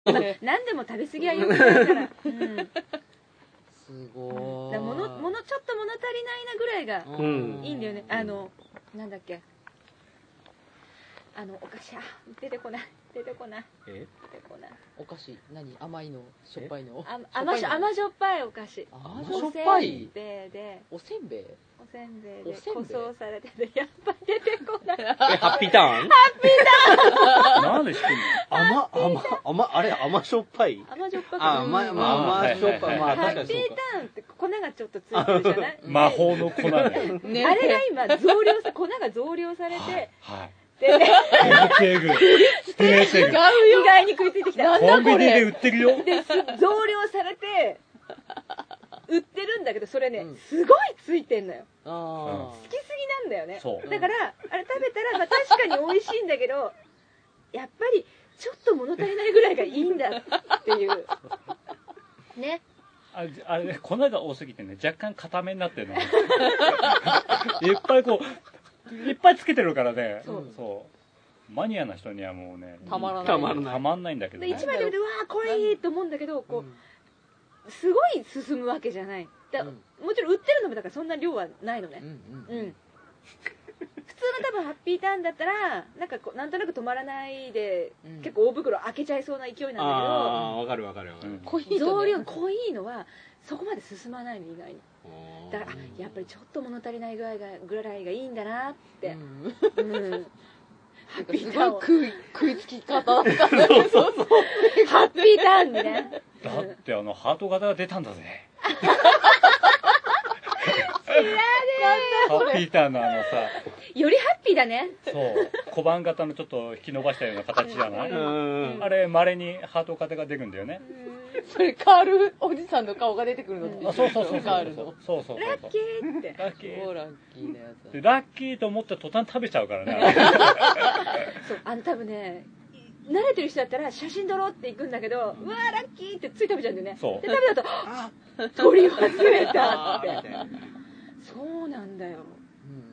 何でも食べ過ぎは良くないから、 すごい。 だからちょっと物足りないなぐらいがいいんだよね。なんだっけ、お菓子、出てこない。 お菓子、何？甘いの？しょっぱいの？ 甘じょっぱいお菓子。 甘じょっぱい？ おせんべいで塗装されてて、やっぱ出てこない。 ハッピーターン？ なんで知ってんの？ あれ甘しょっぱい？ 甘じょっぱく甘しょっぱい。まあハッピー確かにそうか。 ターンって粉がちょっとついてるじゃない？ 魔法の粉ね。 あれが今粉が増量されて、 えぐ意外に食いついてきた。 コンビニで売ってるよ。 で増量されて売ってるんだけど、それね、すごいついてんのよ。好きすぎなんだよね。だからあれ食べたら、確かに美味しいんだけど、やっぱりちょっと物足りないぐらいがいいんだっていうね。 あれね、粉が多すぎてね、若干固めになってるの。いっぱいつけてるからね。そう。マニアな人にはもうね、 たまらないんだけどね。 一枚で見て、うわーこれいいと思うんだけど、すごい進むわけじゃない。もちろん売ってるのもだからそんな量はないのね。普通の多分ハッピーターンだったらなんとなく止まらないで、結構大袋開けちゃいそうな勢いなんだけど、 わかる。 増量濃いのはそこまで進まないの、意外に。だからやっぱりちょっと物足りないぐらいがいいんだなって。 すごい食いつき方だったね。 ハッピーターンにね。 だってハート型が出たんだぜ。ハッピーターンのさ、 よりハッピーだね。 そう小判型のちょっと引き伸ばしたような形じゃない？あれ稀にハート型が出るんだよね。 それカールおじさんの顔が出てくるの。 そうカールの。 そうラッキーって。 ラッキーなやつ。 ラッキーと思った途端食べちゃうからね。 そう多分ね、慣れてる人だったら写真撮ろうって行くんだけど、うわーラッキーってつい食べちゃうんだよね。で食べたと撮り忘れたって。そうなんだよ。